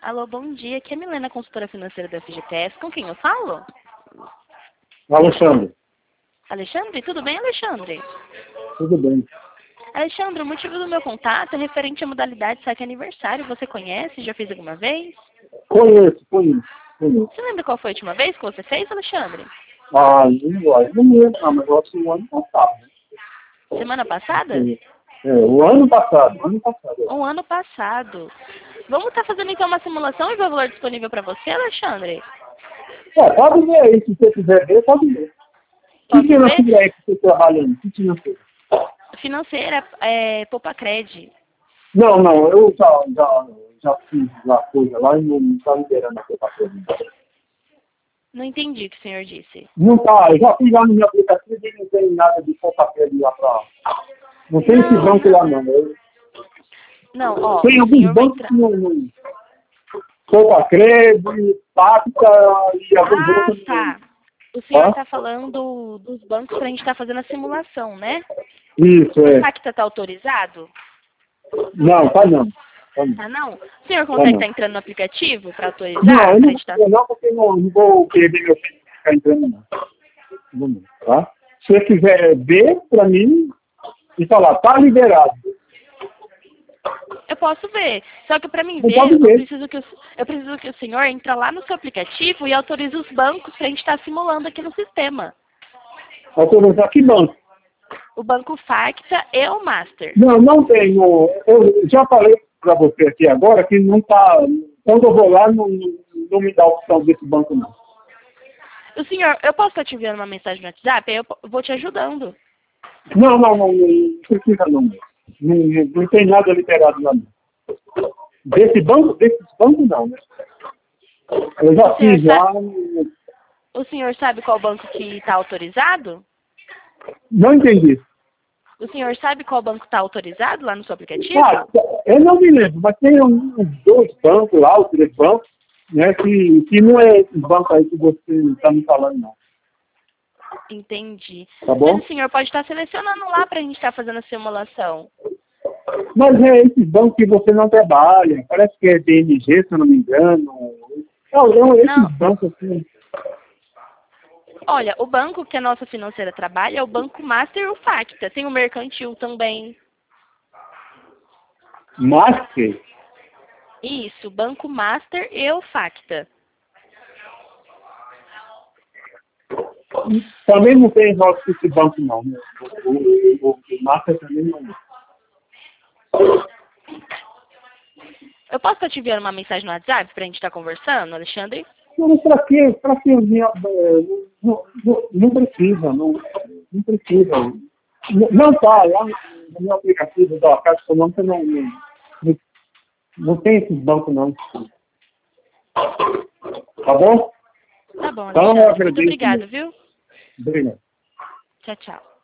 Alô, bom dia. Aqui é a Milena, consultora financeira da FGTS. Com quem eu falo? Alexandre, Alexandre? Tudo bem, Alexandre? tudo bem. Alexandre, o motivo do meu contato é referente à modalidade saque aniversário. Você conhece? Já fez alguma vez? Conheço. Você lembra qual foi a última vez que você fez, Alexandre? Ah, não me lembro, não, mas eu acho que o ano passado. Semana passada? O ano passado. Um ano passado. Vamos estar fazendo então uma simulação e ver o valor disponível para você, Alexandre? Pode ver aí, se você quiser ver, pode ver. Que Posso ver? financeira é que você está trabalhando? Que financeira? Financeira é Poupa Cred. Não, eu já fiz a coisa lá e não está liberando a plataforma. Não entendi o que o senhor disse. Não está, eu já fiz lá no meu aplicativo e não tem nada de pontapé lá para... Não tem esse banco lá não. Não, ó, Tem o alguns senhor vai bancos entrar... que não Poupa Crédito, Pacta e alguns Ah, outros. tá. O senhor Tá? está falando dos bancos para a gente estar fazendo a simulação, né? Isso, O é. Pacta está autorizado? Não, tá não. Tá não. Ah, não? O senhor Tá consegue não. estar entrando no aplicativo para autorizar? Não, eu Para a não gente vou estar... fazer não, porque não vou perder meu tempo de ficar entrando não. Não, tá? Se você quiser ver para mim e falar, tá liberado. Eu posso ver. Só que para mim Você ver, pode ver. eu preciso que o senhor entre lá no seu aplicativo e autorize os bancos para a gente estar simulando aqui no sistema. Autorizar que banco? O Banco Facta e o Master. Não tenho. Eu já falei para você aqui agora que não tá. Quando eu vou lá, não me dá a opção desse banco não. O senhor, eu posso estar te enviando uma mensagem no WhatsApp? Aí eu vou te ajudando. Não precisa não. Não tem nada liberado lá não. Desses bancos não, né? Eu já O senhor, fiz lá, o senhor sabe qual banco que está autorizado? não entendi. O senhor sabe qual banco está autorizado lá no seu aplicativo? Eu não me lembro, mas tem uns 2 bancos lá, os 3 bancos, né, que não é esse banco aí que você está me falando, não. Entendi. Tá bom? Mas o senhor pode estar selecionando lá para a gente estar fazendo a simulação. Mas é esse banco que você não trabalha, parece que é DNG, se eu não me engano. Não, Não. esses bancos assim. Olha, o banco que a nossa financeira trabalha é o Banco Master e o Facta. Tem o Mercantil também. Master? Isso, Banco Master e o Facta. Também não tem nosso esse banco, não. Né? O Master também não. Eu posso estar te enviando uma mensagem no WhatsApp para a gente estar conversando, Alexandre? Mas para quê? Para quê? Não precisa, não precisa. Não está lá no meu aplicativo da Caixa Econômica, não tem esses bancos, não. Tá bom? Tá bom, Então, eu Alexandre. Muito agradeço. obrigado, viu? Obrigado. Tchau, tchau.